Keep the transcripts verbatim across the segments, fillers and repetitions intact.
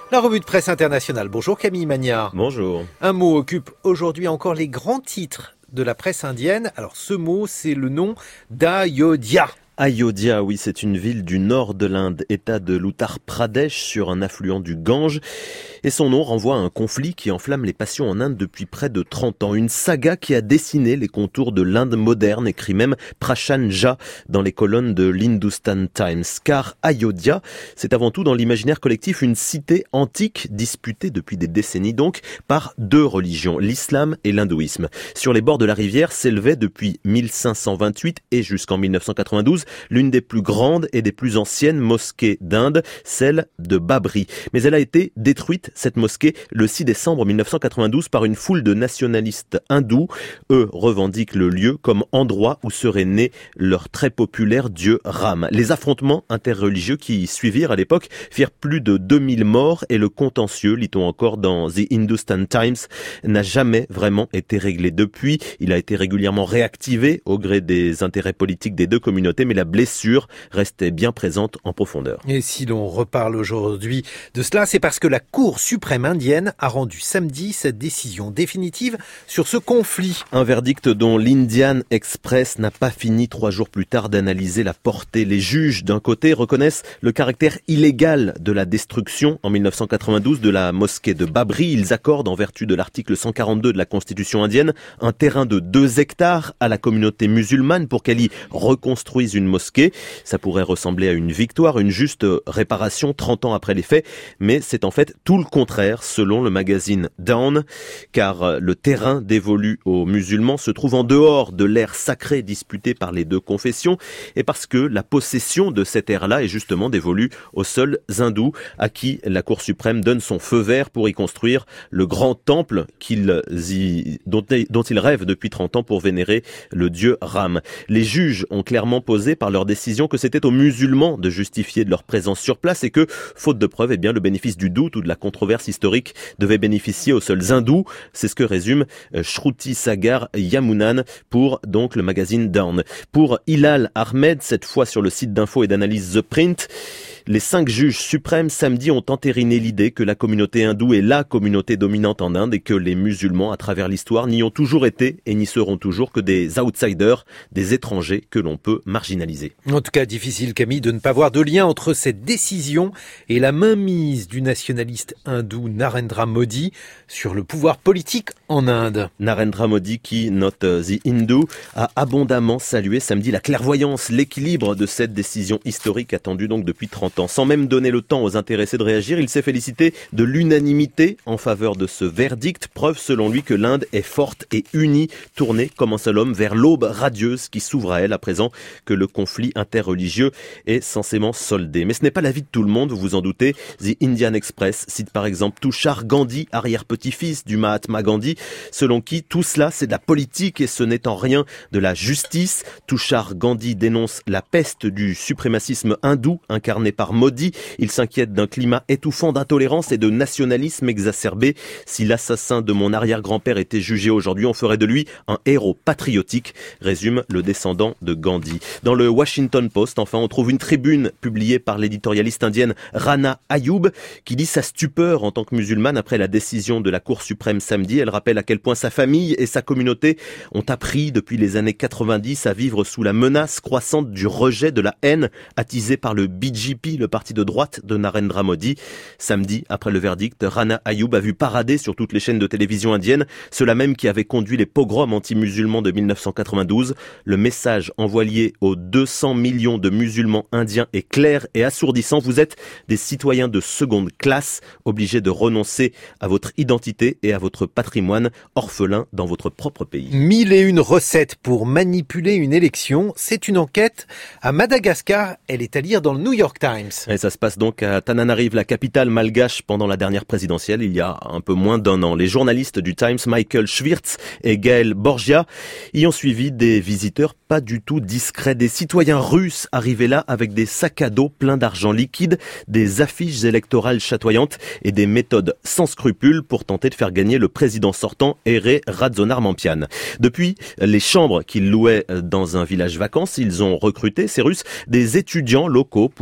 La revue de presse internationale. Bonjour Camille Magnard. Bonjour. Un mot occupe aujourd'hui encore les grands titres de la presse indienne. Alors ce mot, c'est le nom d'Ayodhya. Ayodhya, oui, c'est une ville du nord de l'Inde, état de l'Uttar Pradesh, sur un affluent du Gange. Et son nom renvoie à un conflit qui enflamme les passions en Inde depuis près de trente ans. Une saga qui a dessiné les contours de l'Inde moderne, écrit même Prashan Jha dans les colonnes de l'Hindustan Times. Car Ayodhya, c'est avant tout dans l'imaginaire collectif une cité antique disputée depuis des décennies donc par deux religions, l'islam et l'hindouisme. Sur les bords de la rivière s'élevait depuis mille cinq cent vingt-huit et jusqu'en mille neuf cent quatre-vingt-douze l'une des plus grandes et des plus anciennes mosquées d'Inde, celle de Babri. Mais elle a été détruite, cette mosquée, le six décembre mille neuf cent quatre-vingt-douze par une foule de nationalistes hindous. Eux revendiquent le lieu comme endroit où serait né leur très populaire dieu Ram. Les affrontements interreligieux qui suivirent à l'époque firent plus de deux mille morts et le contentieux, lit-on encore dans The Hindustan Times, n'a jamais vraiment été réglé depuis. Il a été régulièrement réactivé au gré des intérêts politiques des deux communautés, mais la blessure restait bien présente en profondeur. Et si l'on reparle aujourd'hui de cela, c'est parce que la Cour suprême indienne a rendu samedi sa décision définitive sur ce conflit. Un verdict dont l'Indian Express n'a pas fini trois jours plus tard d'analyser la portée. Les juges, d'un côté, reconnaissent le caractère illégal de la destruction en mille neuf cent quatre-vingt-douze de la mosquée de Babri. Ils accordent, en vertu de l'article cent quarante-deux de la Constitution indienne, un terrain de deux hectares à la communauté musulmane pour qu'elle y reconstruise une mosquée. Ça pourrait ressembler à une victoire, une juste réparation trente ans après les faits, mais c'est en fait tout le contraire selon le magazine Dawn, car le terrain dévolu aux musulmans se trouve en dehors de l'aire sacrée disputée par les deux confessions et parce que la possession de cette aire-là est justement dévolue aux seuls hindous à qui la Cour suprême donne son feu vert pour y construire le grand temple qu'ils y, dont, dont ils rêvent depuis trente ans pour vénérer le dieu Ram. Les juges ont clairement posé par leur décision que c'était aux musulmans de justifier de leur présence sur place et que, faute de preuves, eh bien, le bénéfice du doute ou de la controverse historique devait bénéficier aux seuls hindous. C'est ce que résume Shruti Sagar Yamunan pour donc le magazine Dawn. Pour Hilal Ahmed, cette fois sur le site d'info et d'analyse The Print, les cinq juges suprêmes samedi ont entériné l'idée que la communauté hindoue est la communauté dominante en Inde et que les musulmans, à travers l'histoire, n'y ont toujours été et n'y seront toujours que des outsiders, des étrangers que l'on peut marginaliser. En tout cas, difficile, Camille, de ne pas voir de lien entre cette décision et la mainmise du nationaliste hindou Narendra Modi sur le pouvoir politique en Inde. Narendra Modi, qui, note The Hindu, a abondamment salué samedi la clairvoyance, l'équilibre de cette décision historique attendue donc depuis trente ans. Sans même donner le temps aux intéressés de réagir, il s'est félicité de l'unanimité en faveur de ce verdict, preuve selon lui que l'Inde est forte et unie, tournée comme un seul homme vers l'aube radieuse qui s'ouvre à elle à présent que le conflit interreligieux est censément soldé. Mais ce n'est pas l'avis de tout le monde, vous vous en doutez. The Indian Express cite par exemple Tushar Gandhi, arrière-petit-fils du Mahatma Gandhi, selon qui tout cela c'est de la politique et ce n'est en rien de la justice. Tushar Gandhi dénonce la peste du suprémacisme hindou incarné par Modi. Il s'inquiète d'un climat étouffant d'intolérance et de nationalisme exacerbé. Si l'assassin de mon arrière-grand-père était jugé aujourd'hui, on ferait de lui un héros patriotique, résume le descendant de Gandhi. Dans le Washington Post, enfin, on trouve une tribune publiée par l'éditorialiste indienne Rana Ayoub qui dit sa stupeur en tant que musulmane après la décision de la Cour suprême samedi. Elle rappelle à quel point sa famille et sa communauté ont appris depuis les années quatre-vingt-dix à vivre sous la menace croissante du rejet, de la haine attisée par le B J P, le parti de droite de Narendra Modi. Samedi, après le verdict, Rana Ayoub a vu parader sur toutes les chaînes de télévision indiennes ceux-là même qui avaient conduit les pogroms anti-musulmans de mille neuf cent quatre-vingt-douze. Le message envoyé aux deux cents millions de musulmans indiens est clair et assourdissant. Vous êtes des citoyens de seconde classe, obligés de renoncer à votre identité et à votre patrimoine, orphelins dans votre propre pays. Mille et une recettes pour manipuler une élection, c'est une enquête à Madagascar. Elle est à lire dans le New York Times. Et ça se passe donc à Tananarive, la capitale malgache, pendant la dernière présidentielle, il y a un peu moins d'un an. Les journalistes du Times, Michael Schwirtz et Gaël Borgia, y ont suivi des visiteurs pas du tout discrets, des citoyens russes arrivés là avec des sacs à dos pleins d'argent liquide, des affiches électorales chatoyantes et des méthodes sans scrupules pour tenter de faire gagner le président sortant, Ere Razonarmampian. Depuis les chambres qu'ils louaient dans un village vacances, ils ont recruté, ces Russes, des étudiants locaux pour rédiger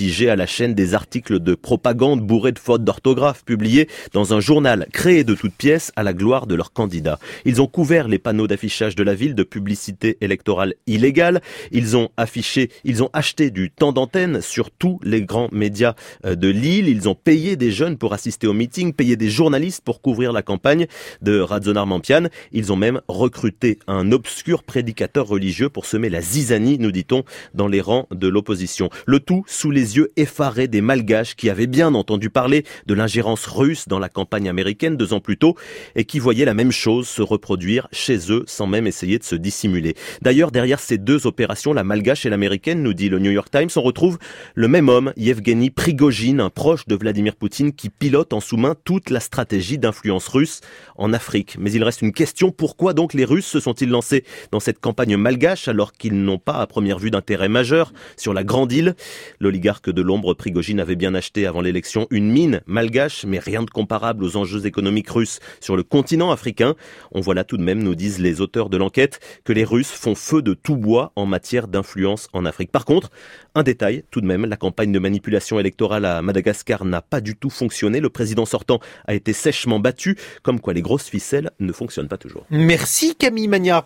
rédigé à la chaîne des articles de propagande bourrés de fautes d'orthographe publiés dans un journal créé de toutes pièces à la gloire de leurs candidats. Ils ont couvert les panneaux d'affichage de la ville de publicité électorale illégale. Ils ont affiché, ils ont acheté du temps d'antenne sur tous les grands médias de l'île. Ils ont payé des jeunes pour assister aux meetings, payé des journalistes pour couvrir la campagne de Radzonar Mampian. Ils ont même recruté un obscur prédicateur religieux pour semer la zizanie, nous dit-on, dans les rangs de l'opposition. Le tout sous les yeux effarés des Malgaches qui avaient bien entendu parler de l'ingérence russe dans la campagne américaine deux ans plus tôt et qui voyaient la même chose se reproduire chez eux sans même essayer de se dissimuler. D'ailleurs, derrière ces deux opérations, la malgache et l'américaine, nous dit le New York Times, on retrouve le même homme, Yevgeny Prigojine, un proche de Vladimir Poutine qui pilote en sous-main toute la stratégie d'influence russe en Afrique. Mais il reste une question, pourquoi donc les Russes se sont-ils lancés dans cette campagne malgache alors qu'ils n'ont pas à première vue d'intérêt majeur sur la grande île? L'oligarque de l'ombre Prigojine avait bien acheté avant l'élection une mine malgache, mais rien de comparable aux enjeux économiques russes sur le continent africain. On voit là tout de même, nous disent les auteurs de l'enquête, que les Russes font feu de tout bois en matière d'influence en Afrique. Par contre, un détail tout de même, la campagne de manipulation électorale à Madagascar n'a pas du tout fonctionné. Le président sortant a été sèchement battu, comme quoi les grosses ficelles ne fonctionnent pas toujours. Merci Camille Magnard.